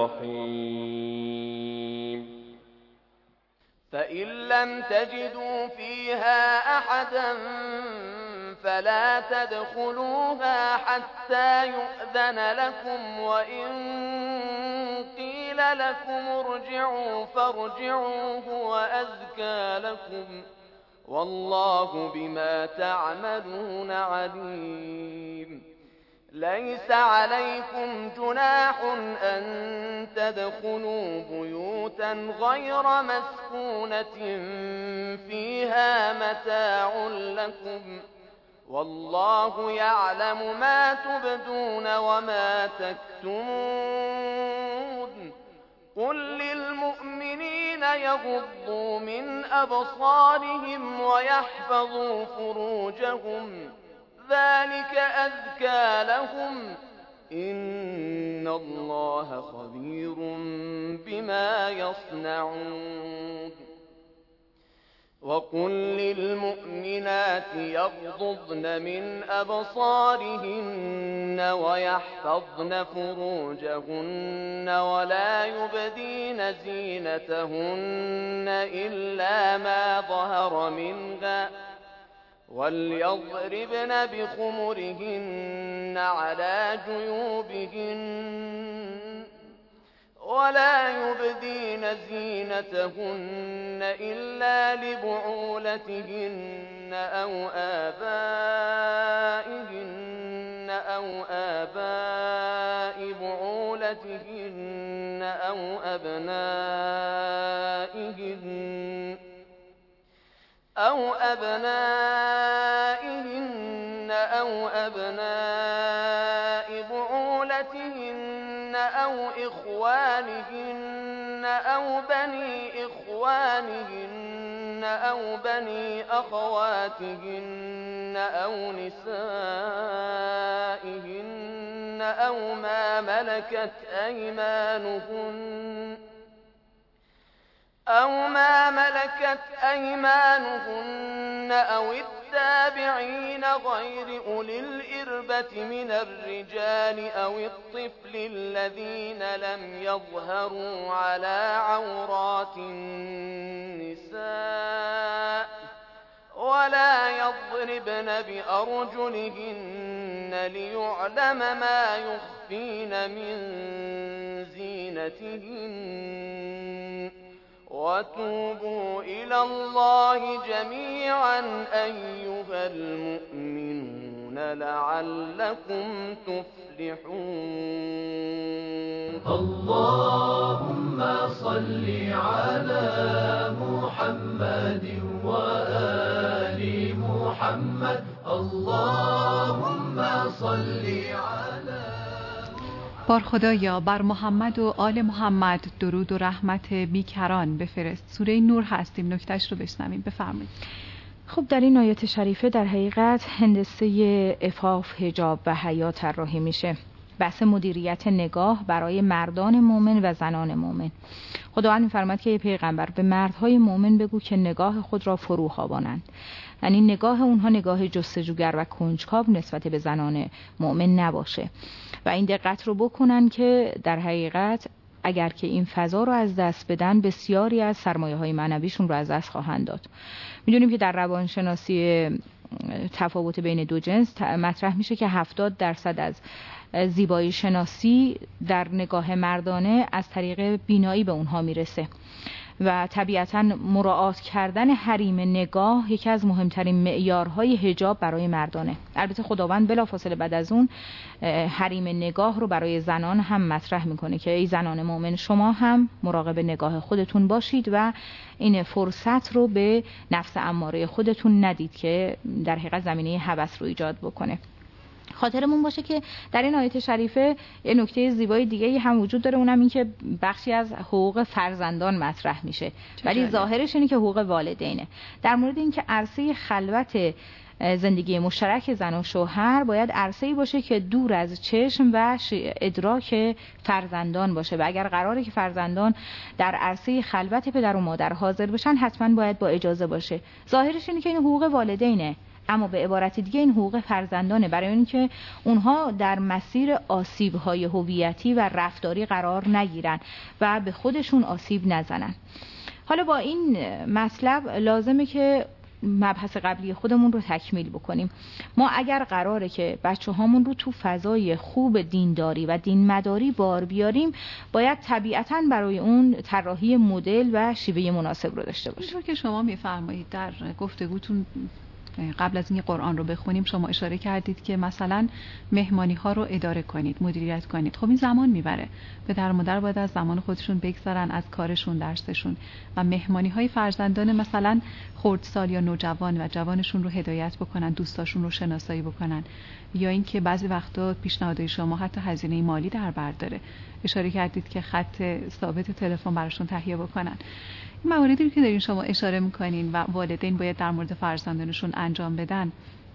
الرحيم. فإن لم تجدوا فيها أحدا فلا تدخلوها حتى يؤذن لكم، وإن قيل لكم ارجعوا فارجعوا هو أزكى لكم، والله بما تعملون عليم. ليس عليكم جناح أن تدخلوا بيوتا غير مسكونة فيها متاع لكم والله يعلم ما تبدون وما تكتمون. قل للمؤمنين يغضوا من أبصارهم ويحفظوا فروجهم ذلك أزكى لهم إن الله خبير بما يصنعون. وقل للمؤمنات يغضضن من أبصارهن ويحفظن فروجهن ولا يبدين زينتهن إلا ما ظهر منها وليضربن بخمرهن على جيوبهن ولا يبدين زينتهن إلا لبعولتهن أو آبائهن أو آباء بعولتهن أو أبنائهن أو أبنائهن أو أبناء بعولتهن أو إخوانهن أو بني إخوانهن أو بني أخواتهن أو نسائهن أو ما ملكت أيمانهن أو ما ملكت أيمانهن أو التابعين غير أولي الإربة من الرجال أو الطفل الذين لم يظهروا على عورات النساء ولا يضربن بأرجلهن ليعلم ما يخفين من زينتهن. وتوبوا إلى الله جميعا أيها المؤمنون لعلكم تفلحون. اللهم صل على محمد وآل محمد. اللهم صل على بار خدایا بر محمد و آل محمد درود و رحمت بیکران بفرست. سوره نور هستیم، نکتهش رو بشنویم. بفرمایید. خب در این آیات شریفه در حقیقت هندسه عفاف، حجاب و حیا طراحی میشه. بحث مدیریت نگاه برای مردان مؤمن و زنان مؤمن. خداوند می‌فرماید که ای پیغمبر به مردهای مؤمن بگو که نگاه خود را فرو خوابانند. یعنی نگاه اونها نگاه جستجوگر و کنجکاو نسبت به زنان مؤمن نباشه و این دقت رو بکنن که در حقیقت اگر که این فضا رو از دست بدن بسیاری از سرمایه‌های معنویشون رو از دست خواهند داد. می‌دونیم که در روانشناسی تفاوت بین دو جنس مطرح میشه که هفتاد درصد از زیبایی شناسی در نگاه مردانه از طریق بینایی به اونها میرسه و طبیعتاً مراعات کردن حریم نگاه یکی از مهمترین معیارهای حجاب برای مردانه. البته خداوند بلافاصله بعد از اون حریم نگاه رو برای زنان هم مطرح میکنه که ای زنان مؤمن شما هم مراقب نگاه خودتون باشید و این فرصت رو به نفس اماره خودتون ندید که در حقیقت زمینه هوس رو ایجاد بکنه. خاطرمون باشه که در این آیه شریفه یه نکته زیبای دیگه هم وجود داره، اونم این که بخشی از حقوق فرزندان مطرح میشه ولی ظاهرش اینه که حقوق والدینه. در مورد اینکه عرصه خلوت زندگی مشترک زن و شوهر باید عرصه‌ای باشه که دور از چشم و ادراک فرزندان باشه و اگر قراره که فرزندان در عرصه خلوت پدر و مادر حاضر بشن حتما باید با اجازه باشه. ظاهرش اینه که این حقوق والدینه، اما به عبارت دیگه این حقوق فرزندانه، برای اینکه اونها در مسیر آسیب‌های هویتی و رفتاری قرار نگیرن و به خودشون آسیب نزنن. حالا با این مطلب لازمه که مبحث قبلی خودمون رو تکمیل بکنیم. ما اگر قراره که بچه هامون رو تو فضای خوب دینداری و دین مداری بار بیاریم باید طبیعتاً برای اون طراحی مدل و شیوه مناسب رو داشته باشیم. چون که شما میفرمایید در گفتگوتون قبل از اینکه قرآن رو بخونیم شما اشاره کردید که مثلا مهمانی ها رو اداره کنید، مدیریت کنید. خب این زمان میبره. پدر و مادر باید از زمان خودشون بگذرن، از کارشون، درسشون، و مهمانی های فرزندان مثلا خردسال یا نوجوان و جوانشون رو هدایت بکنن، دوستاشون رو شناسایی بکنن، یا اینکه بعضی وقتا پیشنهادهای شما حتی هزینه مالی در بر داره. اشاره کردید که خط ثابت تلفن براشون تهیه بکنن. این مواردی که دارین شما اشاره میکنین و والدین باید در مورد فرزندانشون انجام بدن،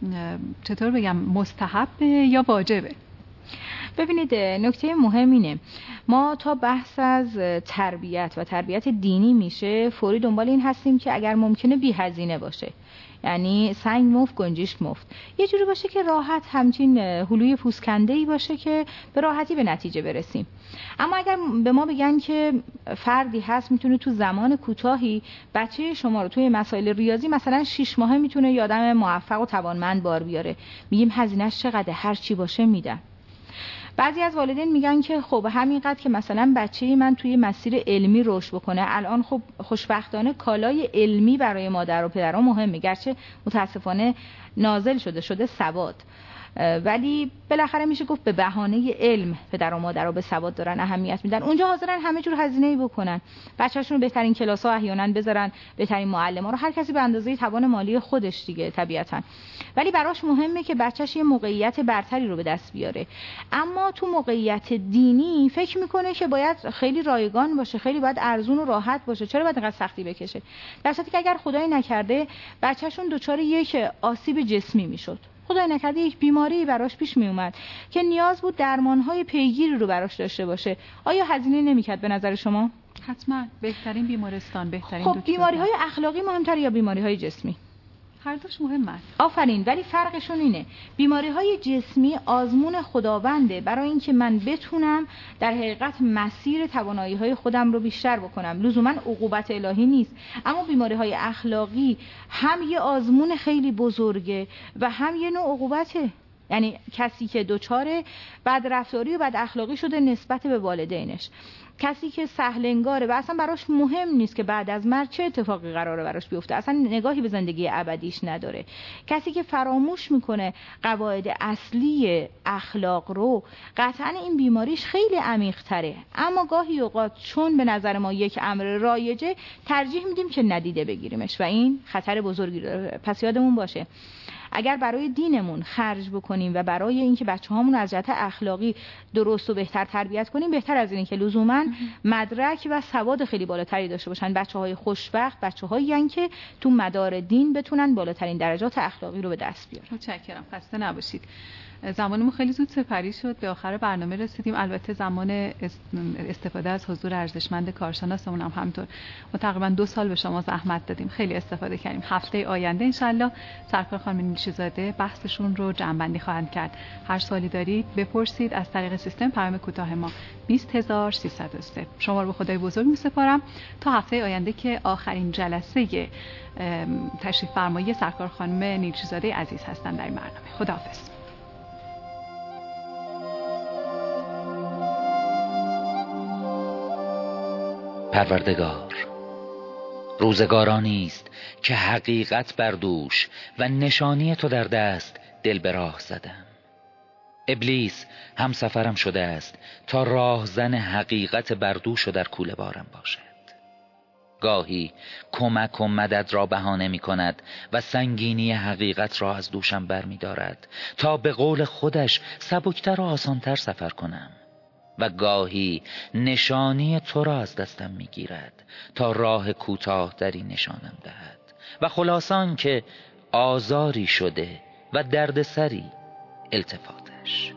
چطور بگم، مستحبه یا واجبه؟ ببینید نکته مهم اینه، ما تا بحث از تربیت و تربیت دینی میشه فوری دنبال این هستیم که اگر ممکنه بی هزینه باشه، یعنی سنگ مفت گنجیش مفت، یه جوری باشه که راحت همچین هلوی پوسکنده‌ای باشه که به راحتی به نتیجه برسیم. اما اگر به ما بگن که فردی هست میتونه تو زمان کوتاهی بچه شما رو توی مسائل ریاضی مثلا شش ماهه میتونه یه آدم موفق و توانمند بار بیاره، میگیم هزینه‌اش چقدر؟ هر چی باشه میدم. بعضی از والدین میگن که خب همینقدر که مثلا بچه من توی مسیر علمی رشد بکنه، الان خب خوشبختانه کالای علمی برای مادر و پدرها مهمه، گرچه متاسفانه نازل شده شده سواد، ولی بالاخره میشه گفت به بهانه علم پدر و مادر رو به سواد دارن اهمیت میدن. اونجا حاضرن همه جور هزینه‌ای بکنن، بچه‌شون رو بهترین کلاس‌ها احیانا بذارن، بهترین معلم‌ها رو، هر کسی به اندازه توان مالی خودش دیگه طبیعتاً، ولی براش مهمه که بچه‌ش یه موقعیت برتری رو به دست بیاره. اما تو موقعیت دینی فکر میکنه که باید خیلی رایگان باشه، خیلی باید ارزون و راحت باشه، چرا باید اینقدر سختی بکشه؟ در صورتی که اگر خدای نکرده بچه‌شون دچار یک آسیب جسمی میشد، خدای نکرده یک بیماری براش پیش می اومد که نیاز بود درمانهای پیگیری رو براش داشته باشه، آیا هزینه نمی‌کرد به نظر شما؟ حتما. بهترین بیمارستان، بهترین خب دکتر. بیماری‌های اخلاقی مهمتر یا بیماری‌های جسمی؟ هر دوش مهمه. آفرین. ولی فرقشون اینه، بیماری‌های جسمی آزمون خداونده برای اینکه من بتونم در حقیقت مسیر توانایی‌های خودم رو بیشتر بکنم، لزوما عقوبت الهی نیست. اما بیماری‌های اخلاقی هم یه آزمون خیلی بزرگه و هم یه نوع عقوبته. یعنی کسی که دچار بدرفتاری و بد اخلاقی شده نسبت به والدینش، کسی که سهلنگاره و اصلا براش مهم نیست که بعد از مرگ چه اتفاقی قراره براش بیفته، اصلا نگاهی به زندگی ابدیش نداره، کسی که فراموش میکنه قواعد اصلی اخلاق رو، قطعا این بیماریش خیلی عمیق تره. اما گاهی اوقات چون به نظر ما یک امر رایجه ترجیح میدیم که ندیده بگیریمش و این خطر بزرگی داره. پس یادمون باشه اگر برای دینمون خرج بکنیم و برای اینکه بچه‌هامون از جهت اخلاقی درست و بهتر تربیت کنیم، بهتر از اینه که لزوما مدرک و سواد خیلی بالاتری داشته باشن. بچه‌های خوشبخت بچه‌هایی ان که تو مدار دین بتونن بالاترین درجات اخلاقی رو به دست بیارن. متشکرم، خسته نباشید. زمانمون خیلی زود سپری شد، به آخر برنامه رسیدیم. البته زمان استفاده از حضور ارزشمند کارشناسمون هم همینطور. ما تقریبا دو سال به شما زحمت دادیم، خیلی استفاده کردیم. هفته آینده انشالله سرکار خانم نیلشیزاده بحثشون رو جمع‌بندی خواهند کرد. هر سوالی دارید بپرسید از طریق سیستم پیام کوتاه ما بیست هزار و سیصد و سه. شما رو به خدای بزرگ می‌سپارم تا هفته آینده که آخرین جلسه تشریف فرمایی سرکار خانم نیلشیزاده عزیز هستن در این برنامه. خداحافظ. پروردگار، روزگارانی است که حقیقت بر دوش و نشانی تو در دست دل به راه زدم. ابلیس هم سفرم شده است تا راهزن حقیقت بر دوش و در کوله بارم باشد. گاهی کمک و مدد را بهانه می کند و سنگینی حقیقت را از دوشم بر می دارد تا به قول خودش سبکتر و آسانتر سفر کنم، و گاهی نشانی تو را از دستم می گیرد تا راه کوتاه دری نشانم دهد و خلاصان که آزاری شده و دردسری التفاتش.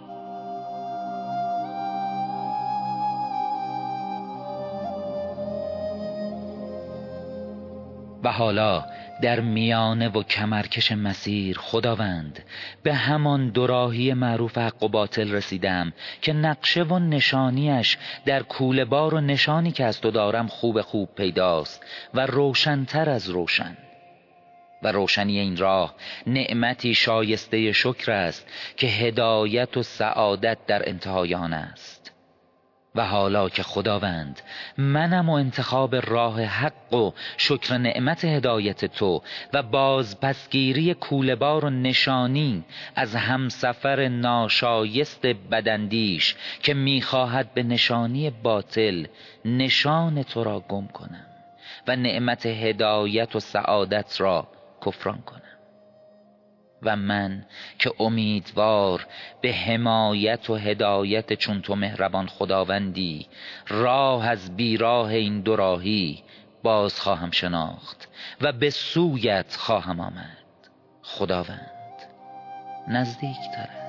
و حالا در میانه و کمرکش مسیر خداوند به همان دوراهی معروف حق و باطل رسیدم که نقشه و نشانیش در کوله بار و نشانی که از تو دارم خوب خوب پیداست و روشنتر از روشن. و روشنی این راه نعمتی شایسته شکر است که هدایت و سعادت در انتهای آن است. و حالا که خداوند منم و انتخاب راه حق و شکر نعمت هدایت تو و بازپسگیری کوله‌بار و نشانی از همسفر ناشایست بداندیش که میخواهد به نشانی باطل نشان تو را گم کنم و نعمت هدایت و سعادت را کفران کنم. و من که امیدوار به حمایت و هدایت چون تو مهربان خداوندی راه از بیراه این دو راهی باز خواهم شناخت و به سویت خواهم آمد. خداوند نزدیک تر